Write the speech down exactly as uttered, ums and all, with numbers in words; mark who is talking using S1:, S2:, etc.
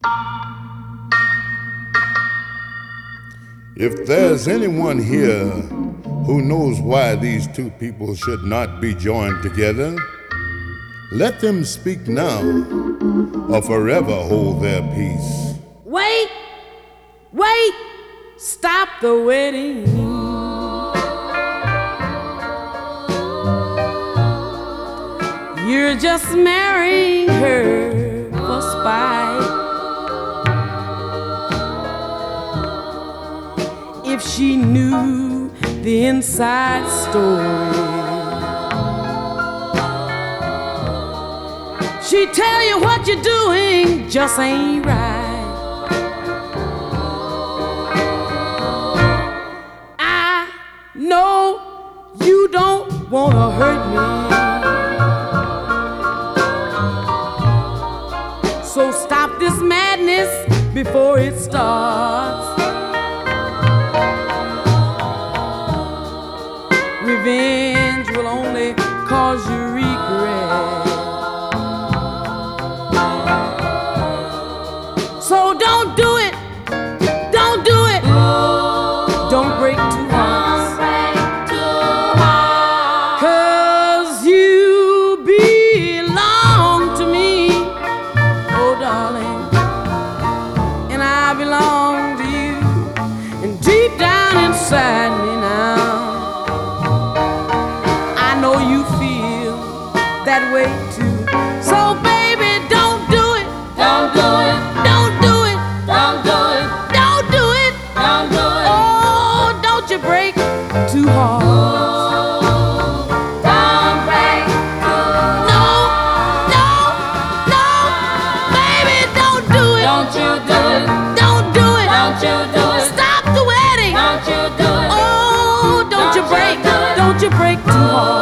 S1: If there's anyone here who knows why these two people should not be joined together, let them speak now or forever hold their peace.
S2: Wait, wait, stop the wedding. You're just marrying her for spite. If she knew the inside story, she'd tell you what you're doing just ain't right. I know you don't wanna hurt me, so stop this madness before it starts. Revenge will only cause you regret. So don't do it, don't do it, don't break two hearts, cause you belong to me, oh darling, and I belong to you, and deep down inside me now, that way too. So baby, don't do it,
S3: don't do it,
S2: don't do it,
S3: don't do it,
S2: don't do it,
S3: don't do it.
S2: Oh, don't you break too hard.
S3: Oh, don't break too hard.
S2: No, no, no, baby, don't do it.
S3: Don't you do it,
S2: don't do it,
S3: don't you do it.
S2: Stop the wedding.
S3: Don't you do it.
S2: Oh, don't, don't you break,
S3: you do it.
S2: Don't you break too hard.